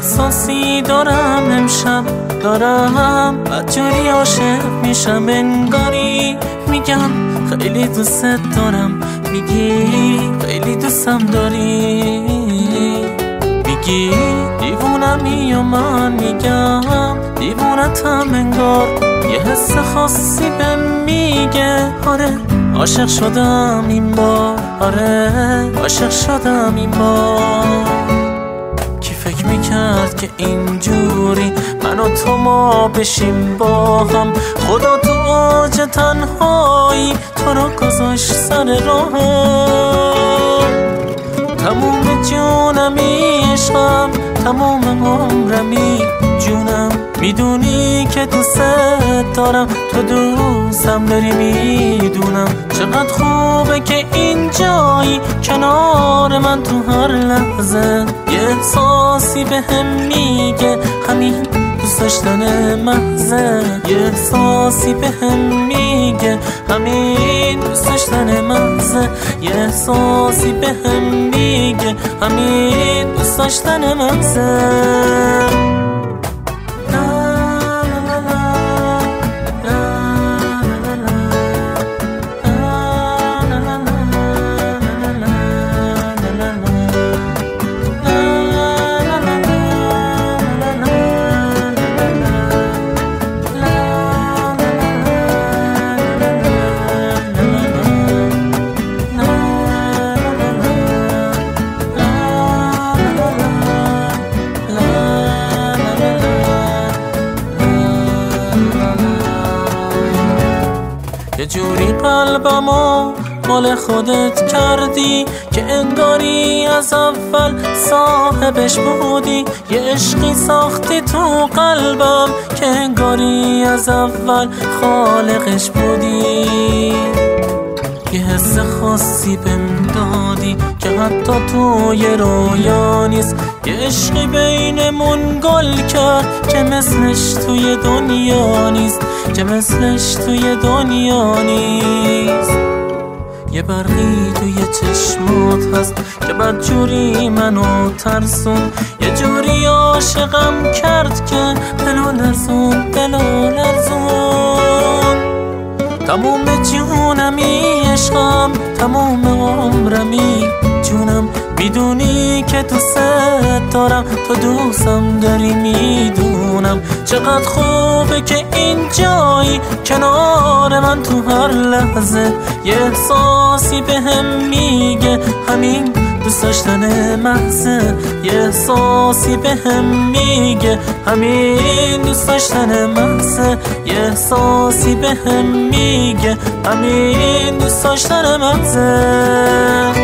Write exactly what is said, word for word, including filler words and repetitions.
احساسی دارم امشب، دارم بدجوری عاشق میشم، انگاری میگم خیلی دوست دارم، میگی خیلی دوستم داری، میگی دیوونمی یا من میگم دیوونتم، انگار یه حس خاصی به میگه آره عاشق شدم این بار، آره عاشق شدم این بار. کی فکر میکرد که اینجوری من و تو ما بشیم با هم، خدا تو اوج تنهایی تو رو گذاشت سر راهم، تموم جونمی عشقم، تموم عمرمی جونم، میدونی که دوست دارم، تو دوستم داری میدونم، چقدر خوبه که اینجایی کنار من تو هر لحظه، یه احساسی به هم میگه همین دوست داشتن محضه، یه احساسی به هم میگه همین دوست داشتن محضه، یه احساسی به هم میگه همین دوست داشتن محضه. یه جوری قلبمو مال خودت کردی که انگاری از اول صاحبش بودی، یه عشقی ساختی تو قلبم که انگاری از اول خالقش بودی، یه حس خاصی بهم دادی که حتی تو یه رویا نیست، یه عشقی بینمون گل کرد که مثلش توی دنیا نیست، که مثلش توی دنیا نیست. یه برقی توی چشمات هست که بدجوری منو ترسون، یه جوری عاشقم کرد که دلو لرزون دلو لرزون، تموم جونمی عشقم، تموم عمرمی جونم، میدونی که دوست دارم، تو دوستم داری میدونم، چقدر خوبه که اینجایی کنار من تو هر لحظه، یه احساسی به هم میگه همین دوست داشتن محضه، یه احساسی به هم میگه همین دوست داشتن محضه، یه احساسی به هم میگه همین دوست داشتن محضه.